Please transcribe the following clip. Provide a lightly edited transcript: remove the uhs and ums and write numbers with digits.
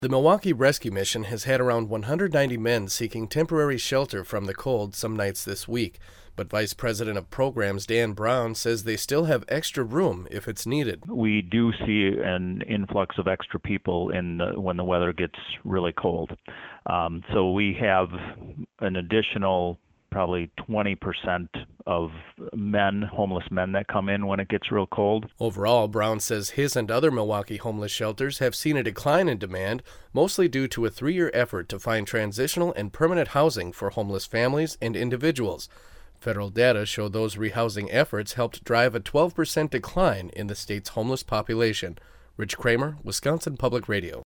The Milwaukee Rescue Mission has had around 190 men seeking temporary shelter from the cold some nights this week, but Vice President of Programs Dan Brown says they still have extra room if it's needed. We do see an influx of extra people when the weather gets really cold. So we have an additional probably 20% of homeless men that come in when it gets real cold. Overall, Brown says his and other Milwaukee homeless shelters have seen a decline in demand, mostly due to a 3-year effort to find transitional and permanent housing for homeless families and individuals. Federal data show those rehousing efforts helped drive a 12% decline in the state's homeless population. Rich Kramer, Wisconsin Public Radio.